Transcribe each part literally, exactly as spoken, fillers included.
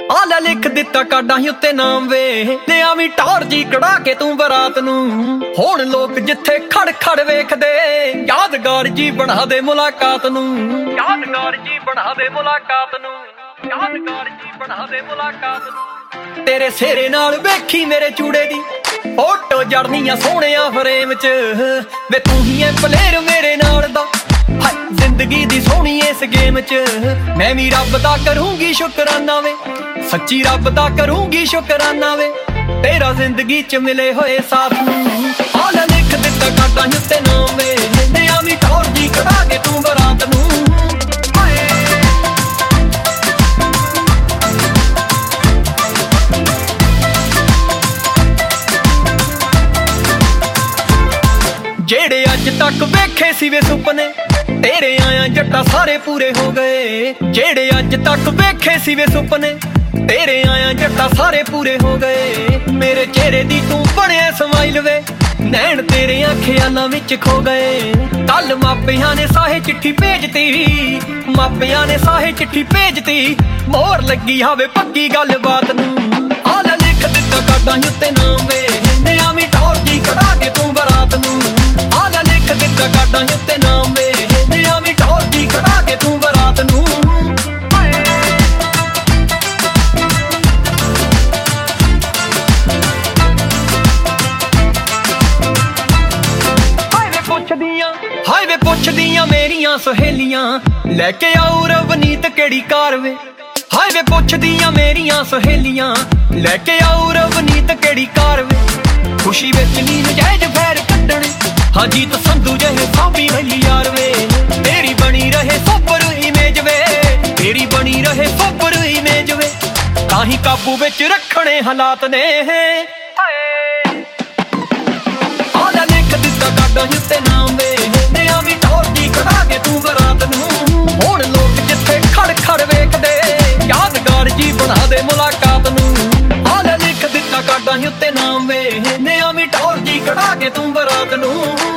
ਆ ਲੈ ਲਿਖ ਦਿੱਤਾ ਕਾਡਾਂ ਹੀ ਉੱਤੇ ਨਾਮ ਵੇ, ਤੇ ਆਵੀਂ ਟੌਰ ਜੀ ਕਢਾ ਕੇ ਤੂੰ ਬਰਾਤ ਨੂੰ। ਹੁਣ ਲੋਕ ਜਿੱਥੇ ਖੜ ਖੜ ਵੇਖਦੇ, ਯਾਦਗਾਰ ਜੀ ਬਣਾ ਦੇ ਮੁਲਾਕਾਤ ਨੂੰ। ਯਾਦਗਾਰ ਜੀ ਬਣਾ ਦੇ ਮੁਲਾਕਾਤ ਨੂੰ। ਯਾਦਗਾਰ ਜੀ ਬਣਾ ਦੇ ਮੁਲਾਕਾਤ ਨੂੰ। ਤੇਰੇ ਸਿਹਰੇ ਨਾਲ ਵੇਖੀ ਮੇਰੇ ਚੂੜੇ ਦੀ ਫੋਟੋ ਜੜਨੀ ਆ ਸੋਹਣਿਆ ਫਰੇਮ ਚ ਵੇ, ਤੂੰ ਹੀ ਐ ਪਲੇਅਰ ਮੇਰੇ ਨਾਲ ਦਾ। ਹਾਏ ਜ਼ਿੰਦਗੀ ਦੀ ਸੋਹਣੀ ਇਸ ਗੇਮ ਚ, ਮੈਂ ਵੀ ਰੱਬ ਦਾ ਕਰੂੰਗੀ ਸ਼ੁਕਰਾਨਾ ਵੇ, ਸੱਚੀ ਰੱਬ ਦਾ ਕਰੂੰਗੀ ਸ਼ੁਕਰਾਨਾ ਵੇ, ਤੇਰਾ ਜ਼ਿੰਦਗੀ ਚ ਮਿਲੇ ਹੋਏ ਸਾਥ ਨੂੰ। ਆ ਲੈ ਲਿਖ ਦਿੱਤਾ ਕਾਡਾਂ ਉੱਤੇ ਨਾਮ ਵੇ, ਤੇ ਆਵੀਂ ਟੌਰ ਜੀ ਕਢਾ ਕੇ ਤੂੰ ਬਰਾਤ ਨੂੰ। ਜਿਹੜੇ ਅੱਜ ਤੱਕ ਵੇਖੇ ਸੀ ਵੇ ਸੁਪਨੇ, ਤੇਰੇ ਆਇਆ ਜੱਟਾ ਸਾਰੇ ਪੂਰੇ ਹੋ ਗਏ। ਜਿਹੜੇ ਅੱਜ ਤੱਕ ਵੇਖੇ ਸੀ ਵੇ ਸੁਪਨੇ, ਤੇਰੇ ਆਇਆ ਜੱਟਾ ਸਾਰੇ ਪੂਰੇ ਹੋ ਗਏ। ਮੇਰੇ ਚਿਹਰੇ ਦੀ ਤੂੰ ਬਣਿਆ ਸਮਾਈਲ ਵੇ, ਨੈਣ ਤੇਰੇ ਖਿਆਲਾਂ ਵਿੱਚ ਖੋ ਗਏ। ਕੱਲ ਮਾਪਿਆਂ ਨੇ ਸਾਹੇ ਚਿੱਠੀ ਭੇਜਤੀ, ਮਾਪਿਆਂ ਨੇ ਸਾਹੇ ਚਿੱਠੀ ਭੇਜਤੀ, ਮੋਹਰ ਲੱਗੀ ਹੋਵੇ ਪੱਕੀ ਗੱਲਬਾਤ ਨੂੰ। ਆ ਲੈ ਲਿਖ ਦਿੱਤਾ ਕਾਡਾਂ ਉੱਤੇ ਨਾਮ ਵੇ, ਤੇ ਆਵੀਂ ਟੌਰ ਜੀ ਕਢਾ ਕੇ ਤੂੰ ਬਰਾਤ ਨੂੰ। ਆ ਲੈ ਲਿਖ ਦਿੱਤਾ ਕਾਡਾਂ ਉੱਤੇ ਨਾਮ ਵੇ, ਤੇ ਆਵੀਂ ਟੌਰ ਜੀ ਕਢਾ ਕੇ ਤੂੰ ਬਰਾਤ ਨੂੰ। ਹਾਏ ਵੇ ਪੁੱਛਦੀਆਂ ਮੇਰੀਆਂ ਸਹੇਲੀਆਂ, ਲੈ ਕੇ ਆਉ ਰਵਨੀਤ ਕਿਹੜੀ ਕਾਰ ਵੇ। ਹਾਏ ਵੇ ਪੁੱਛਦੀਆਂ ਮੇਰੀਆਂ ਸਹੇਲੀਆਂ, ਲੈ ਕੇ ਆਉ ਰਵਨੀਤ ਕਿਹੜੀ ਕਾਰ ਵੇ। ਖੁਸ਼ੀ ਵਿੱਚ ਨੀ ਨਜਾਇਜ਼ ਫੈਰ ਕੱਢਣੇ, ਹਾਂ ਜੀਤ ਸੰਧੂ ਜਿਹੇ ਸਾਂਭੀ ਰਹੀ ਯਾਰ ਵੇ। ਤੇਰੀ ਬਣੀ ਰਹੇ ਸੁਪਰ ਇਮੇਜ ਵੇ, ਤੇਰੀ ਬਣੀ ਰਹੇ ਸੁਪਰ ਇਮੇਜ ਵੇ, ਤਾਂ ਹੀ ਕਾਬੂ ਵਿੱਚ ਰੱਖਣੇ ਹਾਲਾਤ ਨੇ। ਆ ਲੈ ਲਿਖ ਦਿੱਤਾ ਕਾਡਾਂ ਉੱਤੇ ਨਾਮ ਵੇ, ਤੇ ਆਵੀਂ ਟੌਰ ਜੀ ਕਢਾ ਕੇ ਤੂੰ ਬਰਾਤ ਨੂੰ। ਹੁਣ ਲੋਕ ਜਿੱਥੇ ਖੜ ਖੜ ਵੇਖਦੇ, ਯਾਦਗਾਰ ਜੀ ਬਣਾ ਦੇ ਮੁਲਾਕਾਤ ਨੂੰ। ਆ ਲੈ ਲਿਖ ਦਿੱਤਾ ਕਾਡਾਂ ਉੱਤੇ ਨਾਮ ਵੇ, ਤੇ ਆਵੀਂ ਟੌਰ ਜੀ ਕਢਾ ਕੇ ਤੂੰ ਬਰਾਤ ਨੂੰ।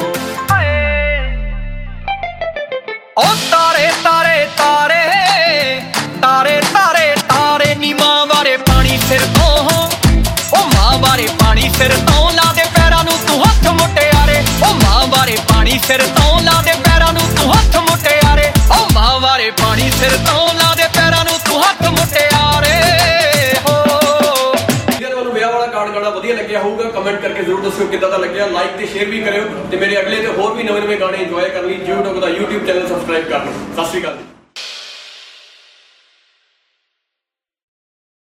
ਓ ਤਾਰੇ ਤਾਰੇ ਤਾਰੇ ਤਾਰੇ ਤਾਰੇ ਤਾਰੇ ਨੀ ਮਾਂ ਬਾਰੇ ਪਾਣੀ ਸਿਰ ਤੋਂ, ਓ ਮਾਂ ਬਾਰੇ ਪਾਣੀ ਸਿਰ ਤੋਂ, ਲਾ ਦੇ ਪੈਰਾਂ ਨੂੰ ਤੂੰ ਹੱਥ ਮੁਟਿਆਰੇ। ਓ ਮਾਂ ਬਾਰੇ ਪਾਣੀ ਸਿਰ ਤੋਂ, ਲਾ ਦੇ ਪੈਰਾਂ ਨੂੰ ਤੂੰ ਹੱਥ ਮੁਟਿਆਰੇ। ਓ ਮਾਂ ਬਾਰੇ ਪਾਣੀ ਸਿਰ ਤੋਂ, ਲਾ ਦੇ ਪੈਰਾਂ ਨੂੰ ਤੂੰ ਹੱਥ ਮੁਟਿਆਰੇ। ਹੋ ਤੁਹਾਨੂੰ ਵਿਆਹ ਵਾਲਾ ਕਾਰਡ ਗਾਣਾ ਵਧੀਆ ਲੱਗਿਆ ਹੋਊਗਾ, ਕਮੈਂਟ ਕਰਕੇ ਜ਼ਰੂਰ ਦੱਸਿਓ ਕਿੱਦਾਂ ਦਾ ਲੱਗਿਆ। ਲਾਈਕ ਤੇ ਸ਼ੇਅਰ ਵੀ ਕਰਿਓ, ਤੇ ਮੇਰੇ ਅਗਲੇ ਤੇ ਹੋਰ ਵੀ ਨਵੇਂ ਨਵੇਂ ਗਾਣੇ ਇੰਜੋਏ ਕਰਨ ਲਈ YouTube ਦਾ YouTube ਚੈਨਲ ਸਬਸਕ੍ਰਾਈਬ ਕਰ ਲਓ। ਸਤਿ ਸ਼੍ਰੀ ਅਕਾਲ।